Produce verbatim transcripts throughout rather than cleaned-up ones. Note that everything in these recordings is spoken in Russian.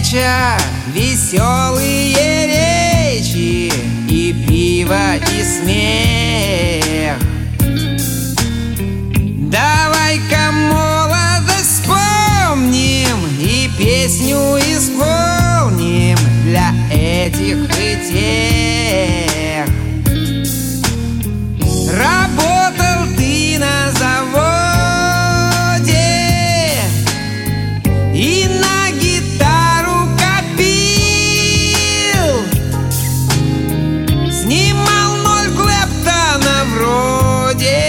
вечер, веселые речи и пиво, и смех. Давай-ка молодость вспомним и песню исполним для этих и тех. Работал ты на заводе и на гитару копил, снимал ноль Клэптона вроде,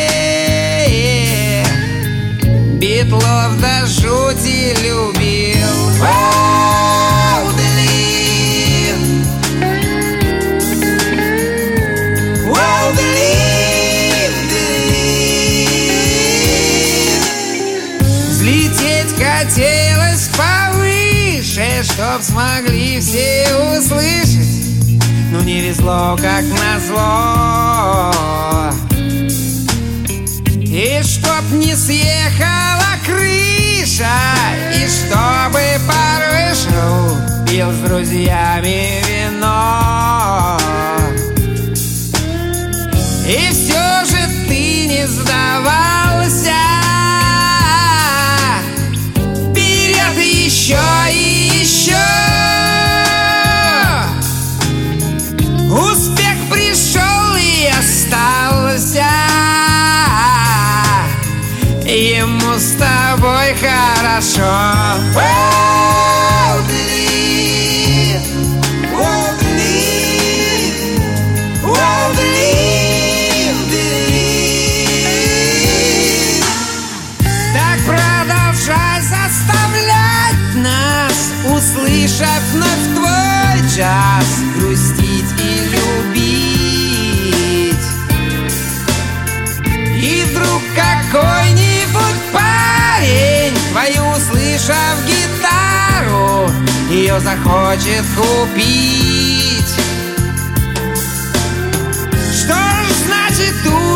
Битлов до жути любил. Oh, believe. Oh, believe, believe. Взлететь хотелось повыше, чтоб смогли все услышать, но не везло, как назло. И чтоб не съехала крыша, и чтобы порвышел, пил с друзьями вино. И все же ты не сдавался, вперед еще и еще. Успех пришел и остался, ему с тобой хорошо. Oh, believe. Oh, believe. Oh, believe, believe. Так продолжай заставлять нас, услышав вновь твой час, грустить и любить. И вдруг какой-нибудь парень, твою услышав гитару, ее захочет купить. Что ж значит